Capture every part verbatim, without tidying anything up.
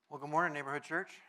Well, good morning, Neighborhood Church.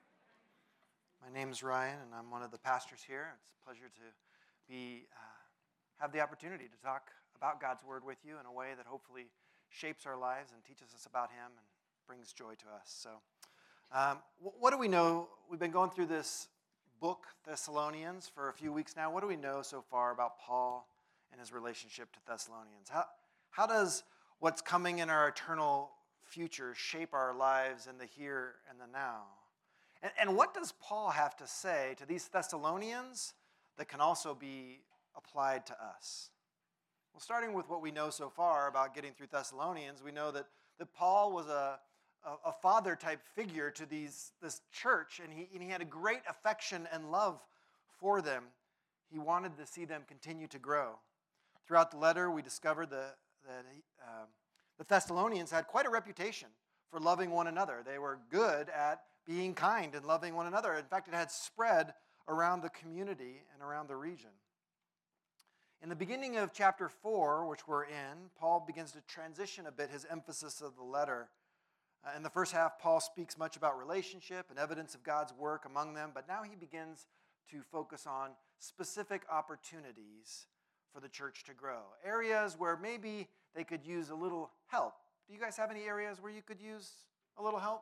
My name is Ryan, and I'm one of the pastors here. It's a pleasure to be uh, have the opportunity to talk about God's Word with you in a way that hopefully shapes our lives and teaches us about Him and brings joy to us. So, um, what do we know? We've been going through this book, Thessalonians, for a few weeks now. What do we know so far about Paul and his relationship to Thessalonians? How, how does what's coming in our eternal future shape our lives in the here and the now? And, and what does Paul have to say to these Thessalonians that can also be applied to us? Well, starting with what we know so far about getting through Thessalonians, we know that, that Paul was a, a, a father-type figure to these, this church, and he, and he had a great affection and love for them. He wanted to see them continue to grow. Throughout the letter, we discovered the, that he, uh, the Thessalonians had quite a reputation for loving one another. They were good at being kind and loving one another. In fact, it had spread around the community and around the region. In the beginning of chapter four, which we're in, Paul begins to transition a bit his emphasis of the letter. Uh, in the first half, Paul speaks much about relationship and evidence of God's work among them, but now he begins to focus on specific opportunities for the church to grow. Areas where maybe they could use a little help. Do you guys have any areas where you could use a little help?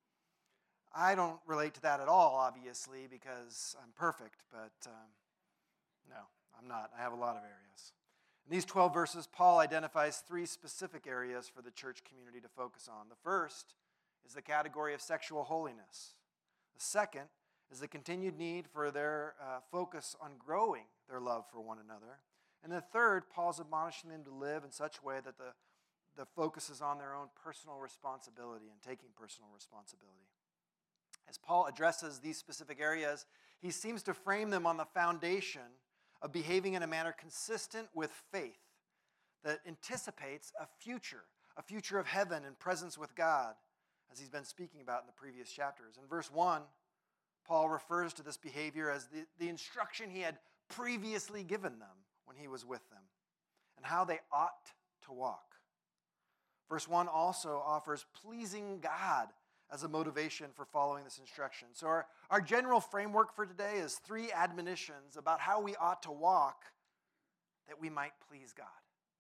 I don't relate to that at all, obviously, because I'm perfect, but um, no, I'm not. I have a lot of areas. In these twelve verses, Paul identifies three specific areas for the church community to focus on. The first is the category of sexual holiness. The second is the continued need for their uh, focus on growing their love for one another. And the third, Paul's admonishing them to live in such a way that the, the focus is on their own personal responsibility and taking personal responsibility. As Paul addresses these specific areas, he seems to frame them on the foundation of behaving in a manner consistent with faith that anticipates a future, a future of heaven and presence with God, as he's been speaking about in the previous chapters. In verse one, Paul refers to this behavior as the, the instruction he had previously given them when he was with them, and how they ought to walk. Verse one also offers pleasing God as a motivation for following this instruction. So our, our general framework for today is three admonitions about how we ought to walk that we might please God.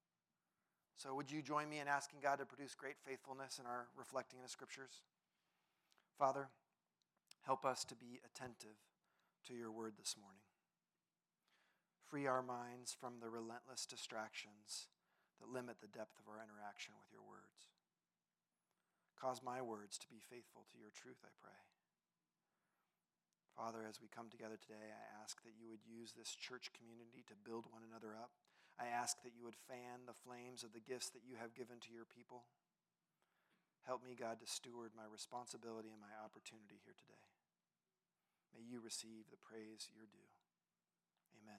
So would you join me in asking God to produce great faithfulness in our reflecting in the Scriptures? Father, help us to be attentive to your word this morning. Free our minds from the relentless distractions that limit the depth of our interaction with your words. Cause my words to be faithful to your truth, I pray. Father, as we come together today, I ask that you would use this church community to build one another up. I ask that you would fan the flames of the gifts that you have given to your people. Help me, God, to steward my responsibility and my opportunity here today. May you receive the praise you're due. Amen.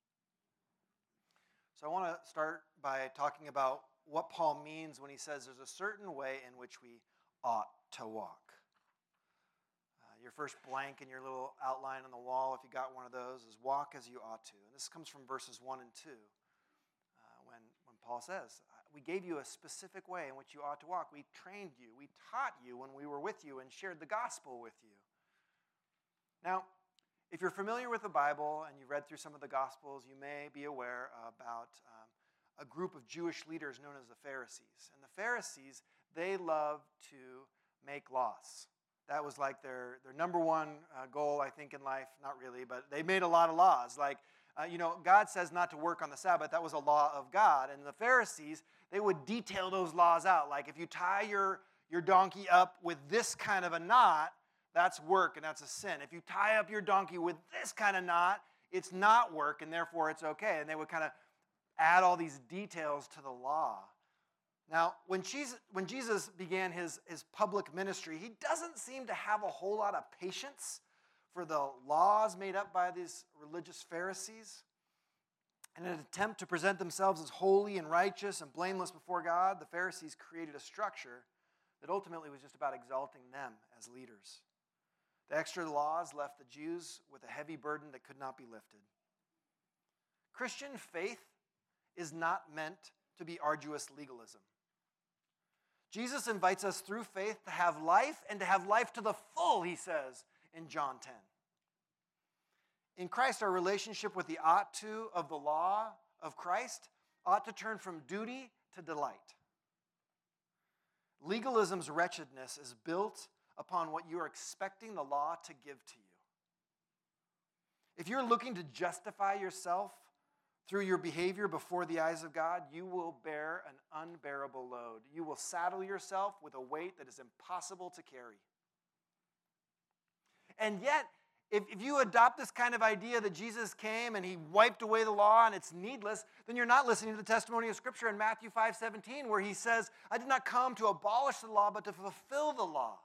So I want to start by talking about what Paul means when he says there's a certain way in which we ought to walk. Uh, your first blank in your little outline on the wall, if you got one of those, is walk as you ought to. And this comes from verses one and two, uh, when, when Paul says, we gave you a specific way in which you ought to walk. We trained you. We taught you when we were with you and shared the gospel with you. Now, if you're familiar with the Bible and you've read through some of the Gospels, you may be aware about um, a group of Jewish leaders known as the Pharisees. And the Pharisees, they loved to make laws. That was like their, their number one uh, goal, I think, in life. Not really, but they made a lot of laws. Like, uh, you know, God says not to work on the Sabbath. That was a law of God. And the Pharisees, they would detail those laws out. Like, if you tie your, your donkey up with this kind of a knot, that's work and that's a sin. If you tie up your donkey with this kind of knot, it's not work and therefore it's okay. And they would kind of add all these details to the law. Now, when Jesus, when Jesus began his, his public ministry, he doesn't seem to have a whole lot of patience for the laws made up by these religious Pharisees. In an attempt to present themselves as holy and righteous and blameless before God, the Pharisees created a structure that ultimately was just about exalting them as leaders. The extra laws left the Jews with a heavy burden that could not be lifted. Christian faith is not meant to be arduous legalism. Jesus invites us through faith to have life and to have life to the full, he says in John ten. In Christ, our relationship with the ought to of the law of Christ ought to turn from duty to delight. Legalism's wretchedness is built upon what you are expecting the law to give to you. If you're looking to justify yourself through your behavior before the eyes of God, you will bear an unbearable load. You will saddle yourself with a weight that is impossible to carry. And yet, if, if you adopt this kind of idea that Jesus came and he wiped away the law and it's needless, then you're not listening to the testimony of Scripture in Matthew five seventeen, where he says, I did not come to abolish the law, but to fulfill the law.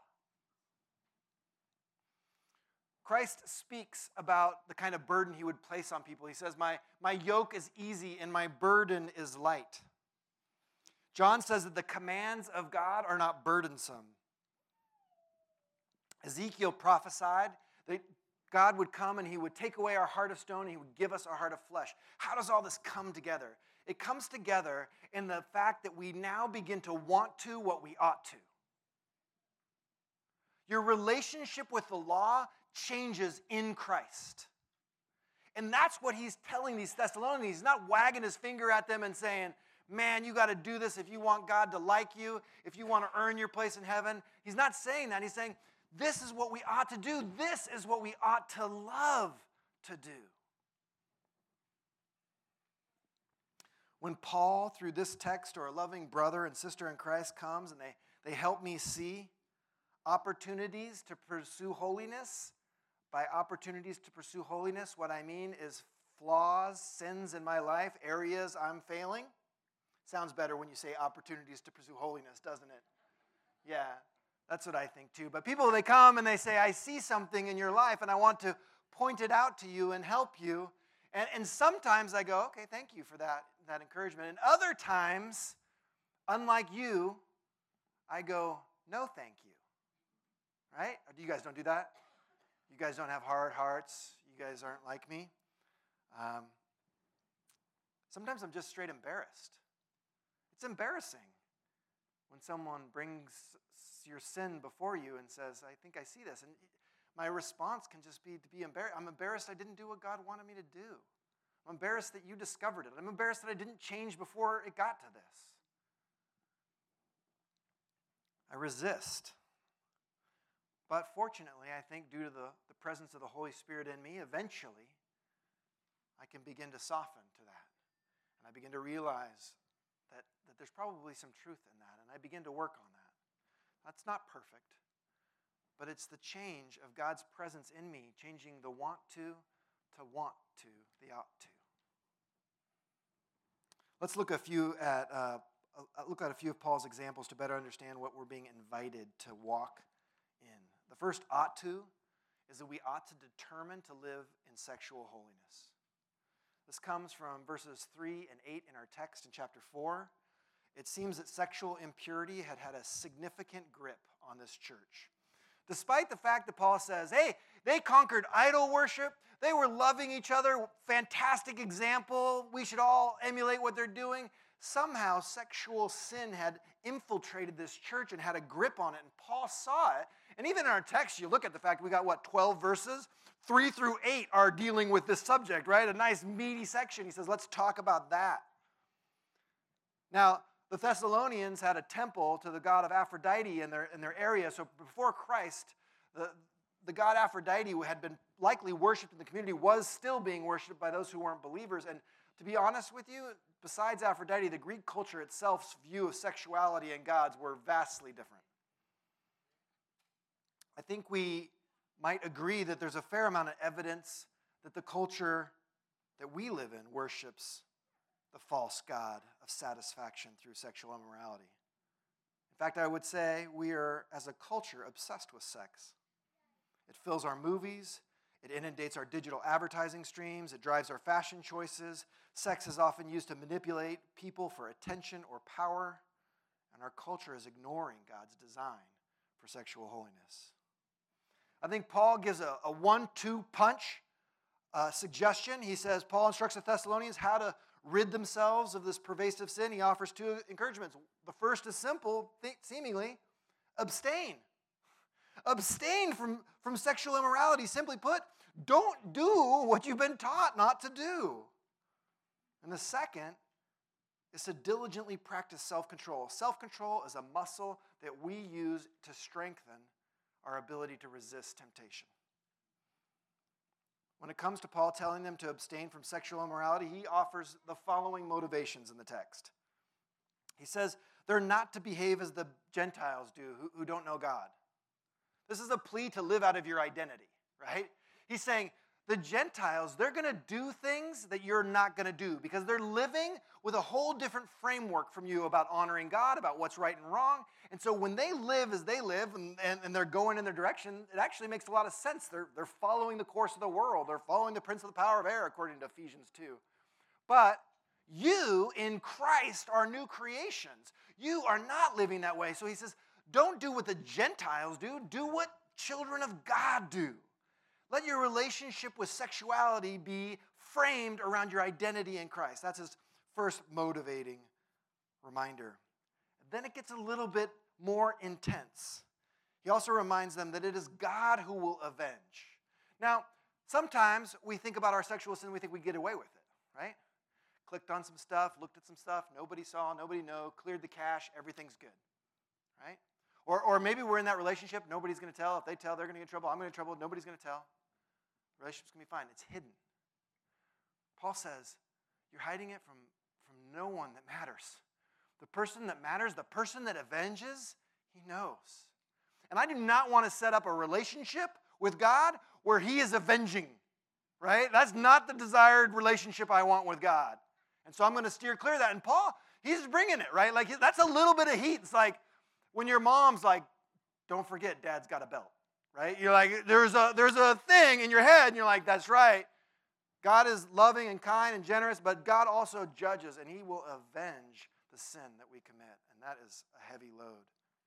Christ speaks about the kind of burden he would place on people. He says, my, my yoke is easy and my burden is light. John says that the commands of God are not burdensome. Ezekiel prophesied that God would come and he would take away our heart of stone and he would give us a heart of flesh. How does all this come together? It comes together in the fact that we now begin to want to what we ought to. Your relationship with the law changes in Christ. And that's what he's telling these Thessalonians. He's not wagging his finger at them and saying, man, you got to do this if you want God to like you, if you want to earn your place in heaven. He's not saying that. He's saying, this is what we ought to do. This is what we ought to love to do. When Paul, through this text, or a loving brother and sister in Christ comes and they, they help me see opportunities to pursue holiness, by opportunities to pursue holiness, what I mean is flaws, sins in my life, areas I'm failing. Sounds better when you say opportunities to pursue holiness, doesn't it? Yeah, that's what I think too. But people, they come and they say, I see something in your life and I want to point it out to you and help you. And, and sometimes I go, okay, thank you for that, that encouragement. And other times, unlike you, I go, no, thank you. Right? Or you guys don't do that? You guys don't have hard hearts. You guys aren't like me. Um, sometimes I'm just straight embarrassed. It's embarrassing when someone brings your sin before you and says, I think I see this. And my response can just be to be embarrassed. I'm embarrassed I didn't do what God wanted me to do. I'm embarrassed that you discovered it. I'm embarrassed that I didn't change before it got to this. I resist. But fortunately, I think due to the, the presence of the Holy Spirit in me, eventually, I can begin to soften to that. And I begin to realize that, that there's probably some truth in that. And I begin to work on that. That's not perfect. But it's the change of God's presence in me, changing the want to to want to, the ought to. Let's look a few at uh, look at a few of Paul's examples to better understand what we're being invited to walk in. The first ought to is that we ought to determine to live in sexual holiness. This comes from verses three and eight in our text in chapter four. It seems that sexual impurity had had a significant grip on this church. Despite the fact that Paul says, hey, they conquered idol worship, they were loving each other, fantastic example, we should all emulate what they're doing, somehow sexual sin had infiltrated this church and had a grip on it, and Paul saw it. And even in our text, you look at the fact we got, what, twelve verses? Three through eight are dealing with this subject, right? A nice meaty section. He says, let's talk about that. Now, the Thessalonians had a temple to the god of Aphrodite in their, in their area. So before Christ, the, the god Aphrodite, who had been likely worshipped in the community, was still being worshipped by those who weren't believers. And to be honest with you, besides Aphrodite, the Greek culture itself's view of sexuality and gods were vastly different. I think we might agree that there's a fair amount of evidence that the culture that we live in worships the false god of satisfaction through sexual immorality. In fact, I would say we are, as a culture, obsessed with sex. It fills our movies. It inundates our digital advertising streams. It drives our fashion choices. Sex is often used to manipulate people for attention or power. And our culture is ignoring God's design for sexual holiness. I think Paul gives a, a one two punch uh, suggestion. He says, Paul instructs the Thessalonians how to rid themselves of this pervasive sin, he offers two encouragements. The first is simple, seemingly, abstain. Abstain from, from sexual immorality. Simply put, don't do what you've been taught not to do. And the second is to diligently practice self-control. Self-control is a muscle that we use to strengthen our ability to resist temptation. When it comes to Paul telling them to abstain from sexual immorality, he offers the following motivations in the text. He says they're not to behave as the Gentiles do who, who don't know God. This is a plea to live out of your identity, right? He's saying the Gentiles, they're going to do things that you're not going to do because they're living with a whole different framework from you about honoring God, about what's right and wrong. And so when they live as they live and, and, and they're going in their direction, it actually makes a lot of sense. They're, they're following the course of the world. They're following the prince of the power of air, according to Ephesians two. But you in Christ are new creations. You are not living that way. So he says, don't do what the Gentiles do. Do what children of God do. Let your relationship with sexuality be framed around your identity in Christ. That's his first motivating reminder. Then it gets a little bit more intense. He also reminds them that it is God who will avenge. Now, sometimes we think about our sexual sin, we think we get away with it, right? Clicked on some stuff, looked at some stuff, nobody saw, nobody knew, cleared the cache, everything's good, right? Or, or maybe we're in that relationship, nobody's going to tell. If they tell, they're going to get in trouble. I'm going to get in trouble, nobody's going to tell. The relationship's going to be fine. It's hidden. Paul says, you're hiding it from, from no one that matters. The person that matters, the person that avenges, he knows. And I do not want to set up a relationship with God where he is avenging, right? That's not the desired relationship I want with God. And so I'm going to steer clear of that. And Paul, he's bringing it, right? Like that's a little bit of heat. It's like when your mom's like, don't forget Dad's got a belt, right? You're like, there's a, there's a thing in your head, and you're like, that's right. God is loving and kind and generous, but God also judges, and he will avenge the sin that we commit. And that is a heavy load.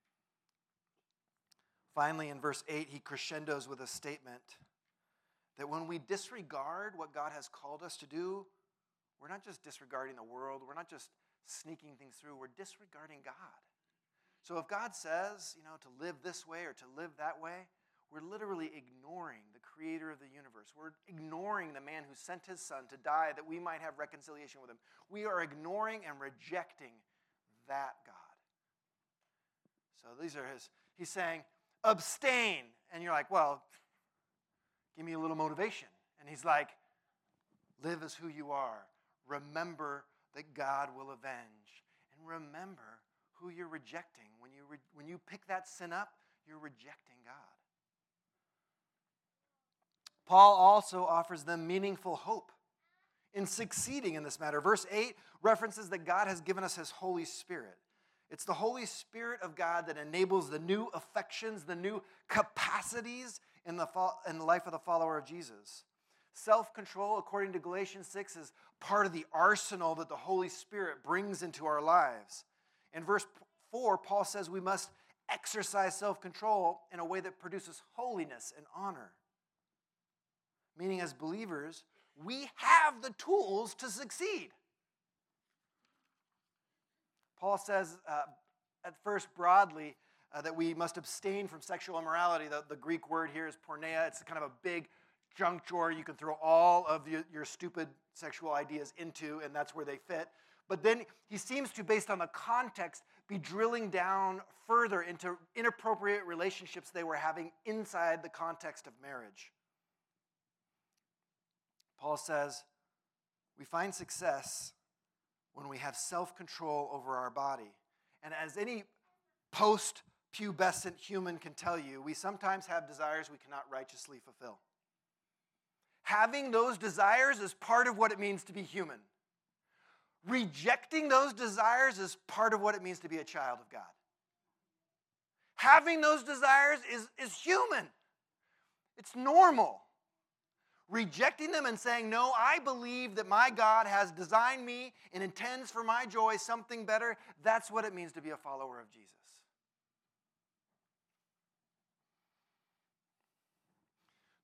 Finally, in verse eight, he crescendos with a statement that when we disregard what God has called us to do, we're not just disregarding the world, we're not just sneaking things through, we're disregarding God. So if God says, you know, to live this way or to live that way, we're literally ignoring the creator of the universe. We're ignoring the man who sent his son to die that we might have reconciliation with him. We are ignoring and rejecting that God. So these are his, he's saying, abstain. And you're like, well, give me a little motivation. And he's like, live as who you are. Remember that God will avenge. And remember who you're rejecting. When you, re- when you pick that sin up, you're rejecting God. Paul also offers them meaningful hope in succeeding in this matter. Verse eight references that God has given us his Holy Spirit. It's the Holy Spirit of God that enables the new affections, the new capacities in the, fo- in the life of the follower of Jesus. Self-control, according to Galatians six, is part of the arsenal that the Holy Spirit brings into our lives. In verse four, Paul says we must exercise self-control in a way that produces holiness and honor. Meaning, as believers, we have the tools to succeed. Paul says, uh, at first broadly, uh, that we must abstain from sexual immorality. The, the Greek word here is porneia. It's kind of a big junk drawer you can throw all of your, your stupid sexual ideas into, and that's where they fit. But then he seems to, based on the context, be drilling down further into inappropriate relationships they were having inside the context of marriage. Paul says, we find success when we have self-control over our body. And as any post-pubescent human can tell you, we sometimes have desires we cannot righteously fulfill. Having those desires is part of what it means to be human. Rejecting those desires is part of what it means to be a child of God. Having those desires is, is human. It's normal. Rejecting them and saying, no, I believe that my God has designed me and intends for my joy something better, that's what it means to be a follower of Jesus.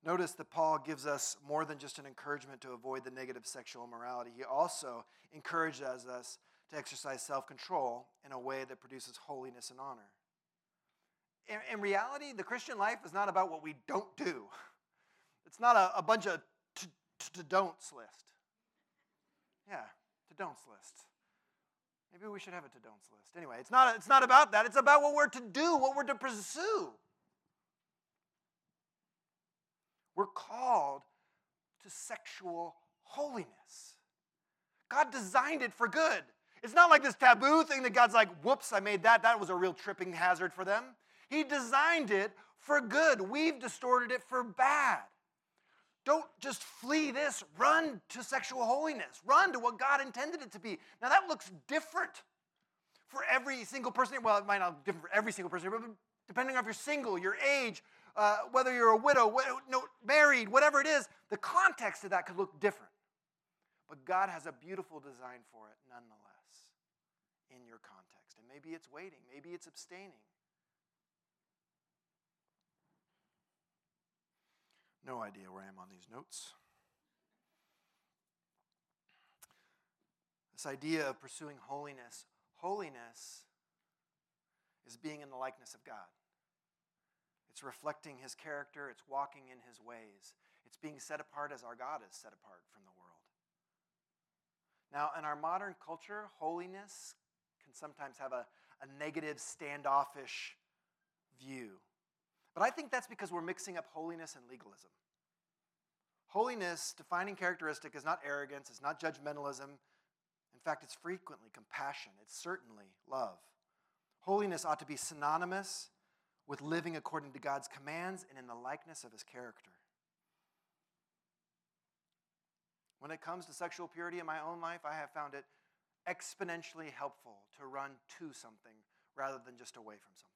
Notice that Paul gives us more than just an encouragement to avoid the negative sexual immorality. He also encourages us to exercise self-control in a way that produces holiness and honor. In, in reality, the Christian life is not about what we don't do. It's not a, a bunch of to, to don'ts list. Yeah, to don'ts list. Maybe we should have a to don'ts list. Anyway, it's not, it's not about that. It's about what we're to do, what we're to pursue. We're called to sexual holiness. God designed it for good. It's not like this taboo thing that God's like, whoops, I made that. That was a real tripping hazard for them. He designed it for good. We've distorted it for bad. Don't just flee this. Run to sexual holiness. Run to what God intended it to be. Now that looks different for every single person. Well, it might not look different for every single person, but depending on if you're single, your age, uh, whether you're a widow, wh- no, married, whatever it is, the context of that could look different. But God has a beautiful design for it nonetheless in your context. And maybe it's waiting. Maybe it's abstaining. No idea where I am on these notes. This idea of pursuing holiness. Holiness is being in the likeness of God. It's reflecting his character. It's walking in his ways. It's being set apart as our God is set apart from the world. Now, in our modern culture, holiness can sometimes have a, a negative, standoffish view. But I think that's because we're mixing up holiness and legalism. Holiness, defining characteristic, is not arrogance, it's not judgmentalism. In fact, it's frequently compassion. It's certainly love. Holiness ought to be synonymous with living according to God's commands and in the likeness of his character. When it comes to sexual purity in my own life, I have found it exponentially helpful to run to something rather than just away from something.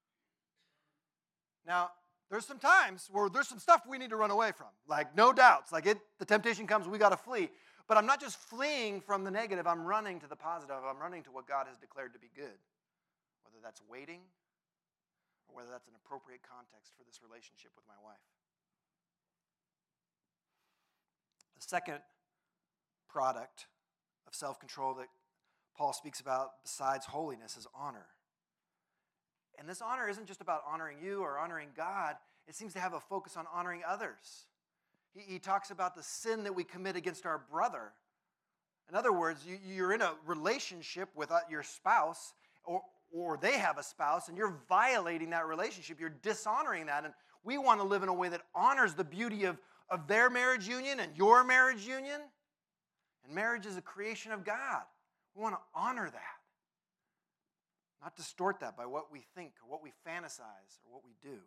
Now, there's some times where there's some stuff we need to run away from. Like, no doubts. Like, it, the temptation comes, we got to flee. But I'm not just fleeing from the negative. I'm running to the positive. I'm running to what God has declared to be good. Whether that's waiting or whether that's an appropriate context for this relationship with my wife. The second product of self-control that Paul speaks about besides holiness is honor. And this honor isn't just about honoring you or honoring God. It seems to have a focus on honoring others. He, he talks about the sin that we commit against our brother. In other words, you, you're in a relationship with your spouse, or, or they have a spouse, and you're violating that relationship. You're dishonoring that. And we want to live in a way that honors the beauty of, of their marriage union and your marriage union. And marriage is a creation of God. We want to honor that. Not distort that by what we think or what we fantasize or what we do.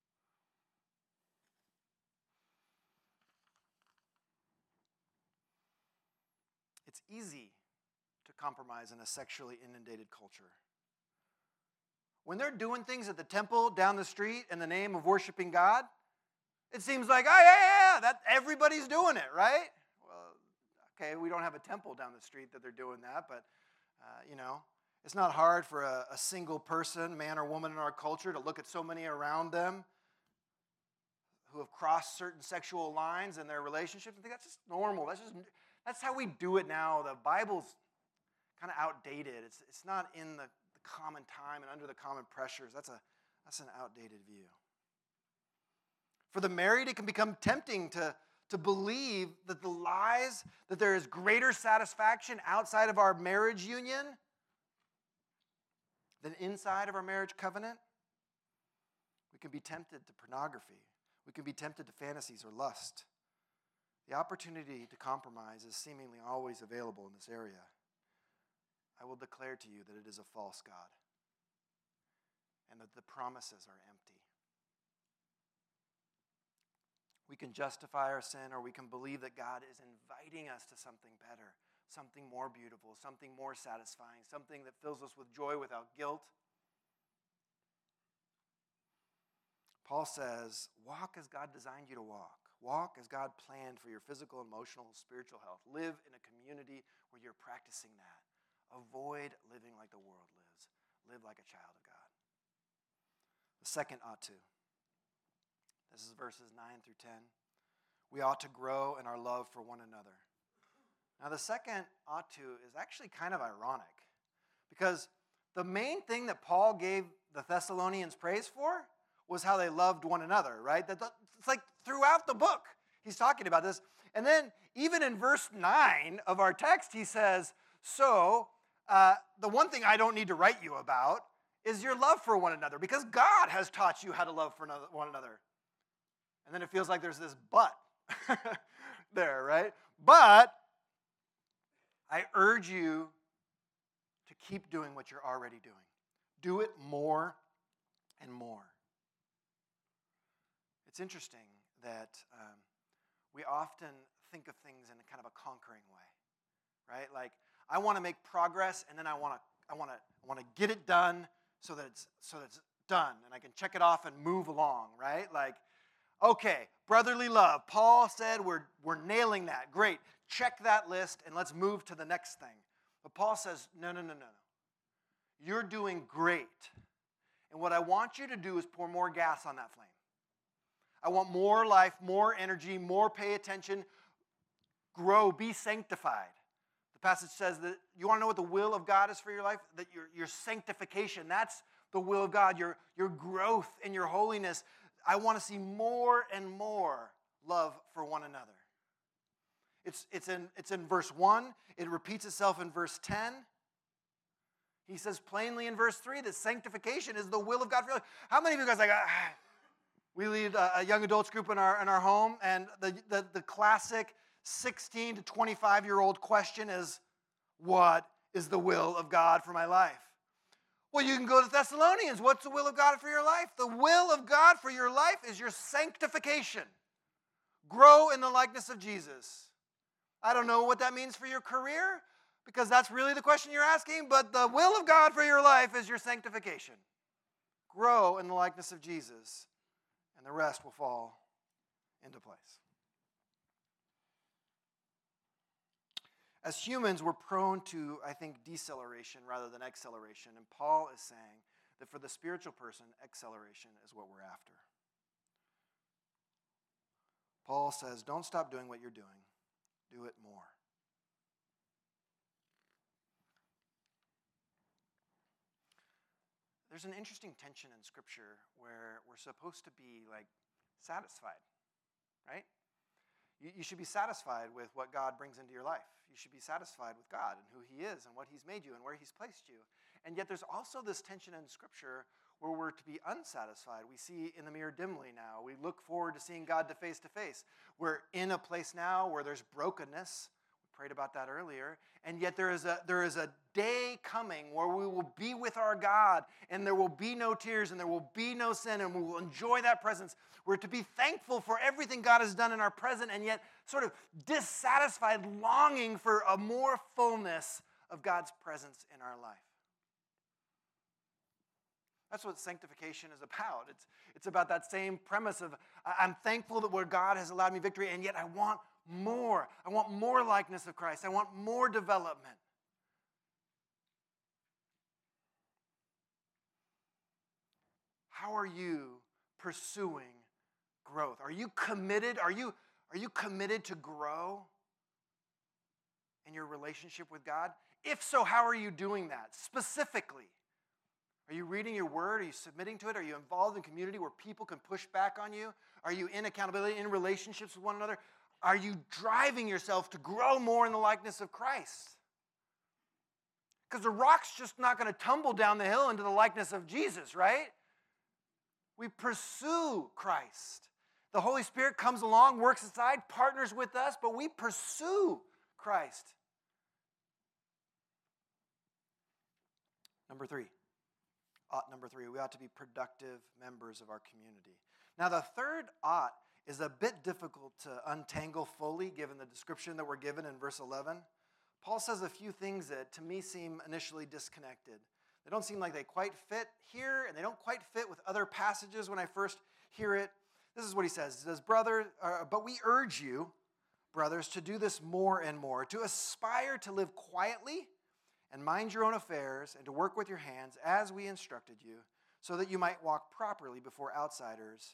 It's easy to compromise in a sexually inundated culture. When they're doing things at the temple down the street in the name of worshiping God, it seems like, oh, yeah, yeah, yeah, that everybody's doing it, right? Well, okay, we don't have a temple down the street that they're doing that, but, uh, you know, it's not hard for a, a single person, man or woman in our culture, to look at so many around them who have crossed certain sexual lines in their relationships and think that's just normal. That's just that's how we do it now. The Bible's kind of outdated. It's it's not in the, the common time and under the common pressures. That's a that's an outdated view. For the married, it can become tempting to, to believe that the lies that there is greater satisfaction outside of our marriage union than inside of our marriage covenant. We can be tempted to pornography. We can be tempted to fantasies or lust. The opportunity to compromise is seemingly always available in this area. I will declare to you that it is a false God and that the promises are empty. We can justify our sin, or we can believe that God is inviting us to something better, something more beautiful, something more satisfying, something that fills us with joy without guilt. Paul says, walk as God designed you to walk. Walk as God planned for your physical, emotional, spiritual health. Live in a community where you're practicing that. Avoid living like the world lives. Live like a child of God. The second ought to. This is verses nine through ten. We ought to grow in our love for one another. Now, the second ought to is actually kind of ironic because the main thing that Paul gave the Thessalonians praise for was how they loved one another, right? That it's like throughout the book, he's talking about this. And then even in verse nine of our text, he says, so uh, the one thing I don't need to write you about is your love for one another because God has taught you how to love for one another. And then it feels like there's this but there, right? But I urge you to keep doing what you're already doing. Do it more and more. It's interesting that um, we often think of things in a kind of a conquering way, right? Like, I want to make progress, and then I want to, I want to, I want to get it done so that it's so that it's done, and I can check it off and move along, right? Like, okay, brotherly love. Paul said we're we're nailing that. Great. Check that list, and let's move to the next thing. But Paul says, no, no, no, no, no. You're doing great. And what I want you to do is pour more gas on that flame. I want more life, more energy, more pay attention. Grow, be sanctified. The passage says that you want to know what the will of God is for your life? That your, your sanctification, that's the will of God, your, your growth in your holiness. I want to see more and more love for one another. It's, it's, in, it's in verse one. It repeats itself in verse ten. He says plainly in verse three that sanctification is the will of God for your life. How many of you guys like, ah, we lead a, a young adults group in our, in our home, and the, the, the classic sixteen to twenty-five-year-old question is, what is the will of God for my life? Well, you can go to Thessalonians. What's the will of God for your life? The will of God for your life is your sanctification. Grow in the likeness of Jesus. I don't know what that means for your career, because that's really the question you're asking, but the will of God for your life is your sanctification. Grow in the likeness of Jesus, and the rest will fall into place. As humans, we're prone to, I think, deceleration rather than acceleration, and Paul is saying that for the spiritual person, acceleration is what we're after. Paul says, don't stop doing what you're doing. Do it more. There's an interesting tension in Scripture where we're supposed to be, like, satisfied, right? You, you should be satisfied with what God brings into your life. You should be satisfied with God and who He is and what He's made you and where He's placed you. And yet there's also this tension in Scripture where we're to be unsatisfied. We see in the mirror dimly now. We look forward to seeing God to face to face. We're in a place now where there's brokenness. We prayed about that earlier. And yet there is a there is a day coming where we will be with our God, and there will be no tears, and there will be no sin, and we will enjoy that presence. We're to be thankful for everything God has done in our present, and yet sort of dissatisfied, longing for a more fullness of God's presence in our life. That's what sanctification is about. It's, it's about that same premise of I'm thankful that where God has allowed me victory, and yet I want more. I want more likeness of Christ. I want more development. How are you pursuing growth? Are you committed? Are you, are you committed to grow in your relationship with God? If so, how are you doing that specifically? Are you reading your word? Are you submitting to it? Are you involved in community where people can push back on you? Are you in accountability, in relationships with one another? Are you driving yourself to grow more in the likeness of Christ? Because the rock's just not going to tumble down the hill into the likeness of Jesus, right? We pursue Christ. The Holy Spirit comes along, works aside, partners with us, but we pursue Christ. Number three. Ought number three, we ought to be productive members of our community. Now, the third ought is a bit difficult to untangle fully given the description that we're given in verse eleven. Paul says a few things that to me seem initially disconnected. They don't seem like they quite fit here, and they don't quite fit with other passages when I first hear it. This is what he says. He says, Brother, uh, but we urge you, brothers, to do this more and more, to aspire to live quietly and mind your own affairs, and to work with your hands as we instructed you, so that you might walk properly before outsiders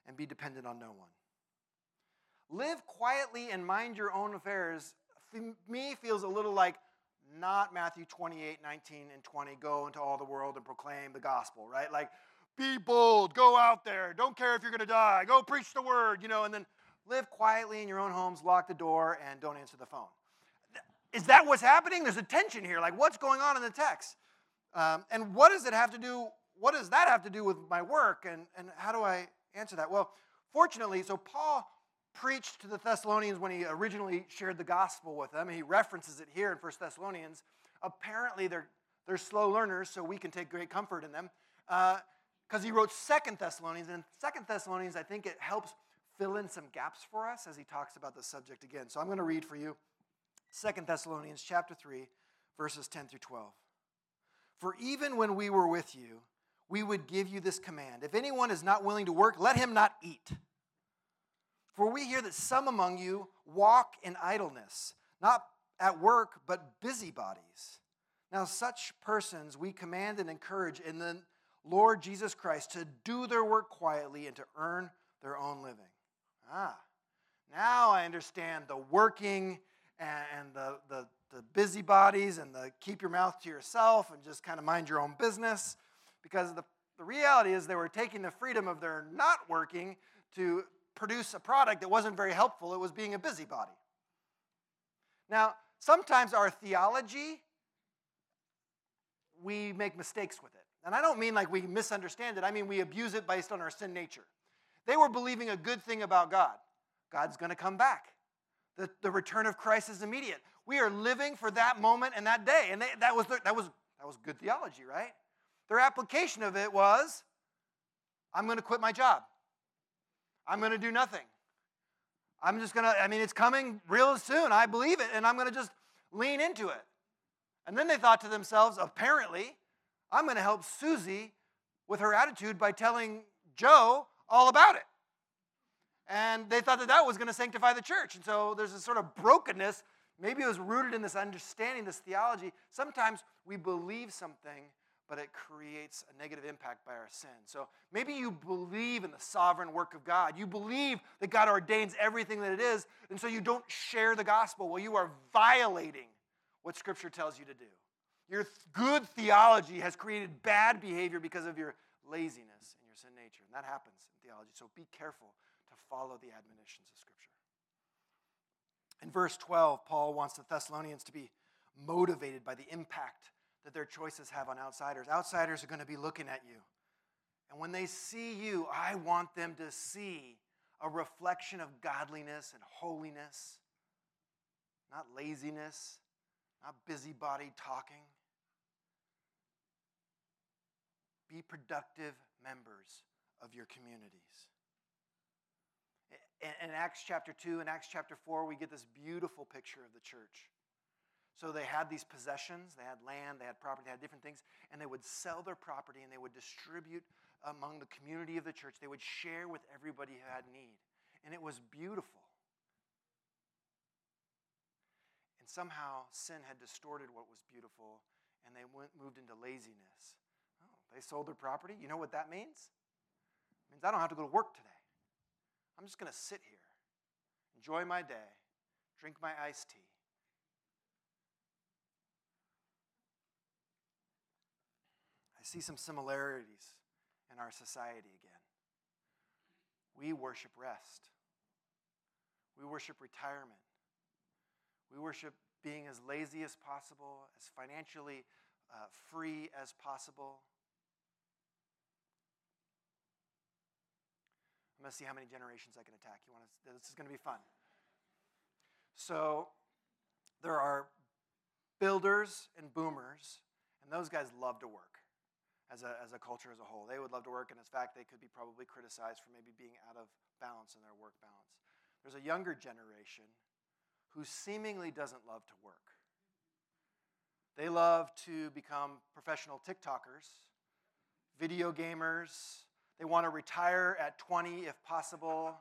and be dependent on no one. Live quietly and mind your own affairs, for me, feels a little like not Matthew twenty-eight, nineteen, and twenty, go into all the world and proclaim the gospel, right? Like, be bold, go out there, don't care if you're going to die, go preach the word, you know, and then live quietly in your own homes, lock the door, and don't answer the phone. Is that what's happening? There's a tension here. Like, what's going on in the text? Um, and what does it have to do, what does that have to do with my work, and, and how do I answer that? Well, fortunately, so Paul preached to the Thessalonians when he originally shared the gospel with them. He references it here in First Thessalonians. Apparently, they're, they're slow learners, so we can take great comfort in them. Because uh, he wrote Second Thessalonians, and Second Thessalonians, I think it helps fill in some gaps for us as he talks about the subject again. So I'm going to read for you Second Thessalonians chapter three, verses ten through twelve. For even when we were with you, we would give you this command. If anyone is not willing to work, let him not eat. For we hear that some among you walk in idleness, not at work, but busybodies. Now such persons we command and encourage in the Lord Jesus Christ to do their work quietly and to earn their own living. Ah, now I understand the working and the, the, the busybodies and the keep your mouth to yourself and just kind of mind your own business. Because the, the reality is they were taking the freedom of their not working to produce a product that wasn't very helpful. It was being a busybody. Now, sometimes our theology, we make mistakes with it. And I don't mean like we misunderstand it. I mean we abuse it based on our sin nature. They were believing a good thing about God. God's going to come back. The, the return of Christ is immediate. We are living for that moment and that day. And they, that was the, that was that was good theology, right? Their application of it was, I'm going to quit my job. I'm going to do nothing. I'm just going to, I mean, it's coming real soon. I believe it, and I'm going to just lean into it. And then they thought to themselves, apparently, I'm going to help Susie with her attitude by telling Joe all about it. And they thought that that was going to sanctify the church. And so there's this sort of brokenness. Maybe it was rooted in this understanding, this theology. Sometimes we believe something, but it creates a negative impact by our sin. So maybe you believe in the sovereign work of God. You believe that God ordains everything that it is, and so you don't share the gospel. Well, you are violating what Scripture tells you to do. Your good theology has created bad behavior because of your laziness and your sin nature, and that happens in theology. So be careful to follow the admonitions of Scripture. In verse twelve, Paul wants the Thessalonians to be motivated by the impact that their choices have on outsiders. Outsiders are going to be looking at you. And when they see you, I want them to see a reflection of godliness and holiness, not laziness, not busybody talking. Be productive members of your communities. In Acts chapter two and Acts chapter four, we get this beautiful picture of the church. So they had these possessions, they had land, they had property, they had different things, and they would sell their property and they would distribute among the community of the church. They would share with everybody who had need. And it was beautiful. And somehow sin had distorted what was beautiful, and they went, moved into laziness. Oh, they sold their property. You know what that means? It means I don't have to go to work today. I'm just going to sit here, enjoy my day, drink my iced tea. I see some similarities in our society again. We worship rest. We worship retirement. We worship being as lazy as possible, as financially uh, free as possible. I'm going to see how many generations I can attack. You want to? This is going to be fun. So there are builders and boomers, and those guys love to work. As a, as a culture as a whole. They would love to work, and in fact, they could be probably criticized for maybe being out of balance in their work balance. There's a younger generation who seemingly doesn't love to work. They love to become professional TikTokers, video gamers. They want to retire at twenty if possible.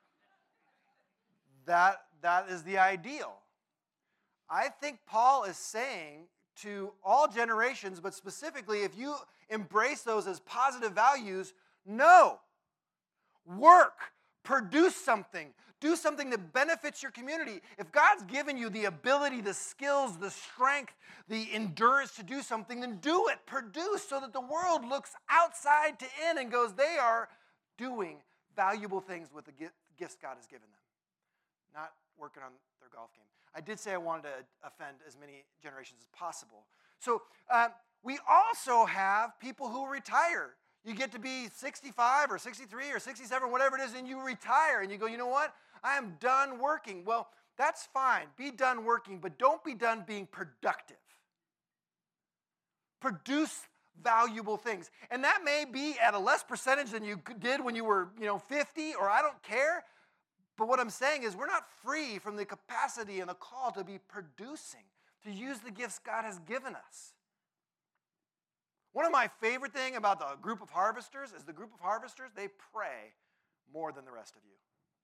That, that is the ideal. I think Paul is saying to all generations, but specifically if you embrace those as positive values, no. Work. Produce something. Do something that benefits your community. If God's given you the ability, the skills, the strength, the endurance to do something, then do it. Produce so that the world looks outside to in and goes, they are doing valuable things with the gifts God has given them. Not working on their golf game. I did say I wanted to offend as many generations as possible. So uh, we also have people who retire. You get to be sixty-five or sixty-three or sixty-seven, whatever it is, and you retire, and you go, you know what? I am done working. Well, that's fine. Be done working, but don't be done being productive. Produce valuable things. And that may be at a less percentage than you did when you were, you know, fifty, or I don't care. But what I'm saying is we're not free from the capacity and the call to be producing, to use the gifts God has given us. One of my favorite things about the group of harvesters is the group of harvesters, they pray more than the rest of you.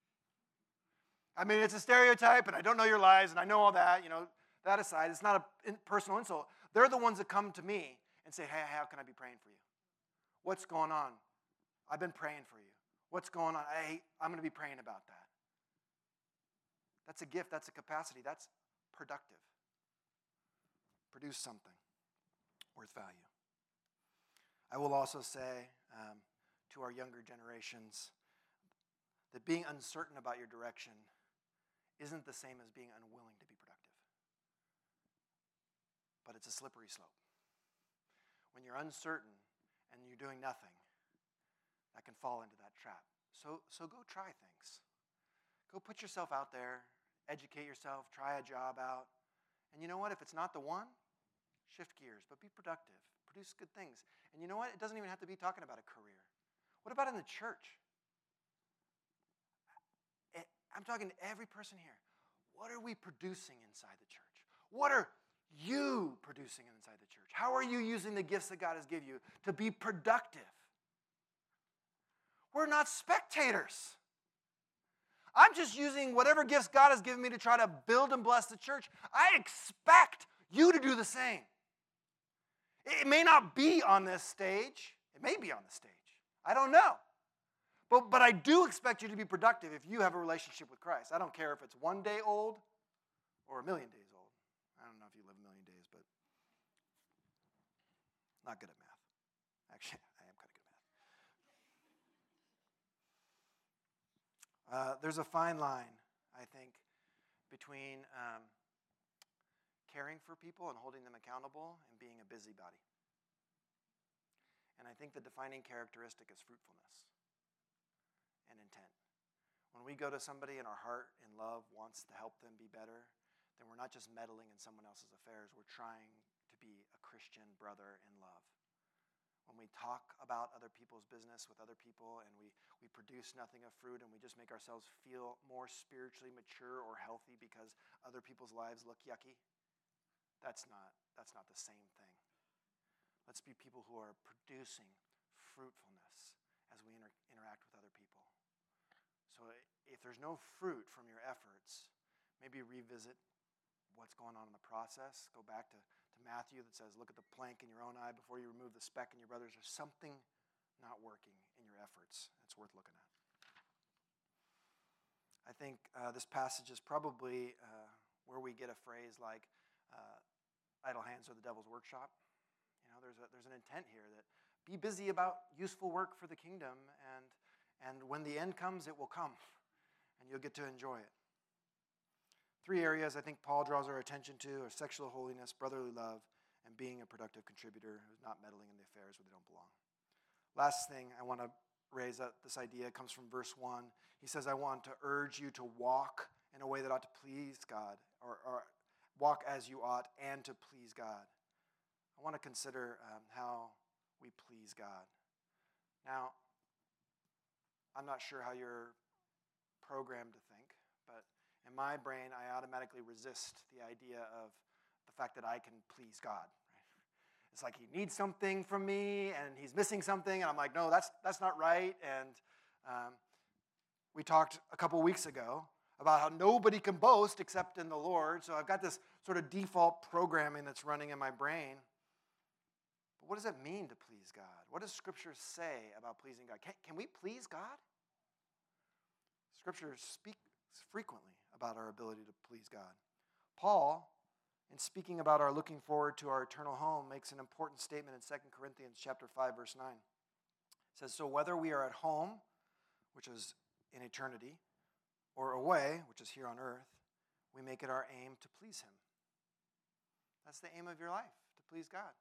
I mean, it's a stereotype, and I don't know your lives, and I know all that. You know, that aside, it's not a personal insult. They're the ones that come to me and say, hey, how can I be praying for you? What's going on? I've been praying for you. What's going on? Hey, I'm going to be praying about that. That's a gift. That's a capacity. That's productive. Produce something worth value. I will also say um, to our younger generations that being uncertain about your direction isn't the same as being unwilling to be productive. But it's a slippery slope. When you're uncertain and you're doing nothing, that can fall into that trap. So, so go try things. Go put yourself out there, educate yourself, try a job out. And you know what? If it's not the one, shift gears, but be productive. Produce good things. And you know what? It doesn't even have to be talking about a career. What about in the church? I'm talking to every person here. What are we producing inside the church? What are you producing inside the church? How are you using the gifts that God has given you to be productive? We're not spectators. I'm just using whatever gifts God has given me to try to build and bless the church. I expect you to do the same. It may not be on this stage. It may be on the stage. I don't know. But, but I do expect you to be productive if you have a relationship with Christ. I don't care if it's one day old or a million days old. I don't know if you live a million days, but not good at math. Actually, I am kind of good at math. Uh, there's a fine line, I think, between um, caring for people and holding them accountable and being a busybody. And I think the defining characteristic is fruitfulness and intent. When we go to somebody and our heart in love wants to help them be better, then we're not just meddling in someone else's affairs. We're trying to be a Christian brother in love. When we talk about other people's business with other people and we, we produce nothing of fruit and we just make ourselves feel more spiritually mature or healthy because other people's lives look yucky, that's not, that's not the same thing. Let's be people who are producing fruitfulness as we inter- interact with other people. So if there's no fruit from your efforts, maybe revisit what's going on in the process. Go back to, to Matthew that says, look at the plank in your own eye before you remove the speck in your brother's. There's something not working in your efforts. It's worth looking at. I think uh, this passage is probably uh, where we get a phrase like, uh, idle hands are the devil's workshop. You know, there's a, there's an intent here that be busy about useful work for the kingdom, and and when the end comes, it will come, and you'll get to enjoy it. Three areas I think Paul draws our attention to are sexual holiness, brotherly love, and being a productive contributor who's not meddling in the affairs where they don't belong. Last thing I want to raise up, this idea comes from verse one. He says, I want to urge you to walk in a way that ought to please God, or, or walk as you ought and to please God. I want to consider um, how we please God. Now, I'm not sure how you're programmed to think, but in my brain, I automatically resist the idea of the fact that I can please God. Right? It's like he needs something from me, and he's missing something, and I'm like, no, that's that's not right. And um, we talked a couple weeks ago about how nobody can boast except in the Lord. So I've got this sort of default programming that's running in my brain. But what does it mean to please God? What does Scripture say about pleasing God? Can, can we please God? Scripture speaks frequently about our ability to please God. Paul, in speaking about our looking forward to our eternal home, makes an important statement in Second Corinthians chapter five, verse nine. It says, "So whether we are at home, which is in eternity, or away, which is here on earth, we make it our aim to please him." That's the aim of your life, to please God.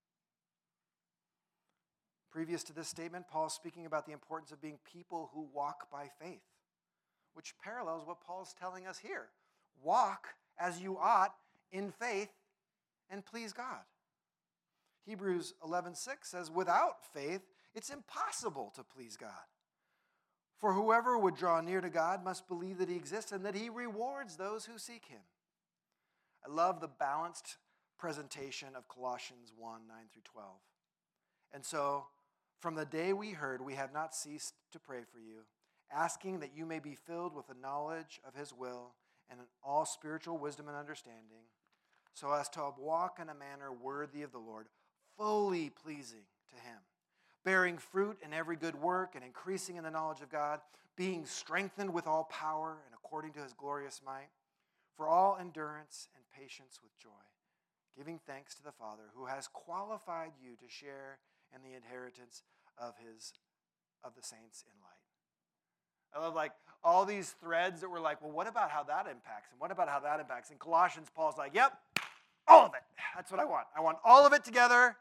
Previous to this statement, Paul is speaking about the importance of being people who walk by faith, which parallels what Paul's telling us here. Walk as you ought in faith and please God. Hebrews eleven six says, "Without faith, it's impossible to please God. For whoever would draw near to God must believe that he exists and that he rewards those who seek him." I love the balanced presentation of Colossians one, nine through twelve. "And so, from the day we heard, we have not ceased to pray for you, asking that you may be filled with the knowledge of his will and in all spiritual wisdom and understanding, so as to walk in a manner worthy of the Lord, fully pleasing to him, bearing fruit in every good work and increasing in the knowledge of God, being strengthened with all power and according to his glorious might, for all endurance and patience with joy, giving thanks to the Father who has qualified you to share in the inheritance of his of the saints in light." I love like all these threads that were like, well, what about how that impacts? And what about how that impacts? In Colossians, Paul's like, yep, all of it. That's what I want. I want all of it together.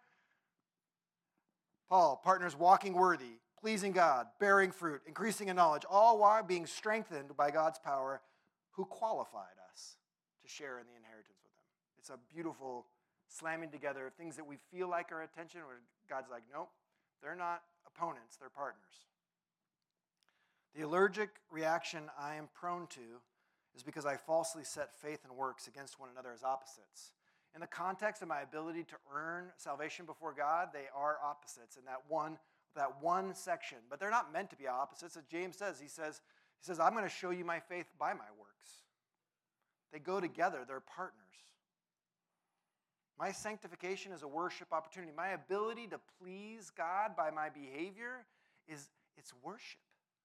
Paul partners walking worthy, pleasing God, bearing fruit, increasing in knowledge, all while being strengthened by God's power who qualified us to share in the inheritance with him. It's a beautiful slamming together of things that we feel like are attention, where God's like, nope, they're not opponents, they're partners. The allergic reaction I am prone to is because I falsely set faith and works against one another as opposites. In the context of my ability to earn salvation before God, they are opposites in that one, that one section. But they're not meant to be opposites. As James says, he says, he says, I'm going to show you my faith by my works. They go together. They're partners. My sanctification is a worship opportunity. My ability to please God by my behavior is it's worship.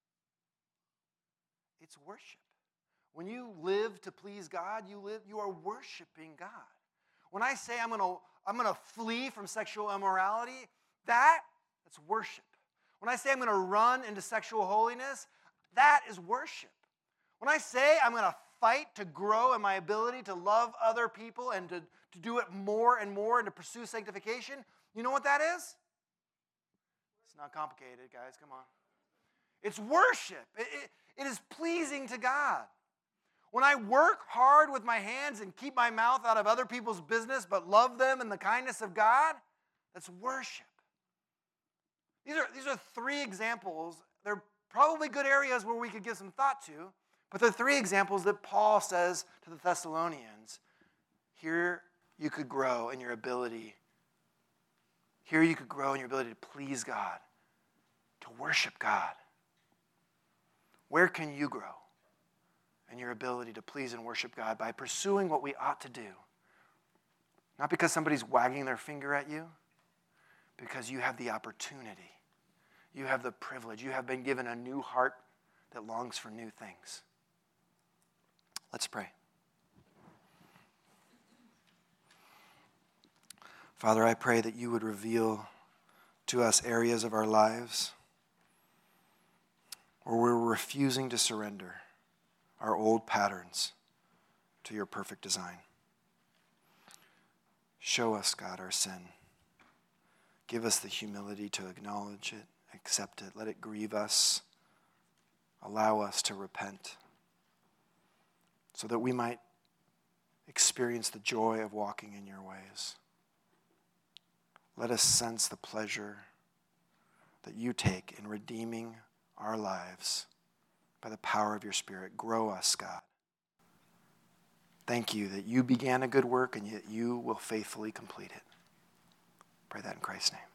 It's worship. When you live to please God, you live you are worshiping God. When I say I'm going to I'm going to flee from sexual immorality, that that's worship. When I say I'm going to run into sexual holiness, that is worship. When I say I'm going to fight to grow in my ability to love other people and to, to do it more and more and to pursue sanctification, you know what that is? It's not complicated, guys. Come on. It's worship. It, it, it is pleasing to God. When I work hard with my hands and keep my mouth out of other people's business but love them in the kindness of God, that's worship. These are, these are three examples. They're probably good areas where we could give some thought to, but they're three examples that Paul says to the Thessalonians. Here you could grow in your ability. Here you could grow in your ability to please God, to worship God. Where can you grow in your ability to please and worship God? By pursuing what we ought to do. Not because somebody's wagging their finger at you, because you have the opportunity. You have the privilege. You have been given a new heart that longs for new things. Let's pray. Father, I pray that you would reveal to us areas of our lives where we're refusing to surrender our old patterns to your perfect design. Show us, God, our sin. Give us the humility to acknowledge it, accept it. Let it grieve us. Allow us to repent so that we might experience the joy of walking in your ways. Let us sense the pleasure that you take in redeeming our lives by the power of your Spirit. Grow us, God. Thank you that you began a good work and yet you will faithfully complete it. Pray that in Christ's name.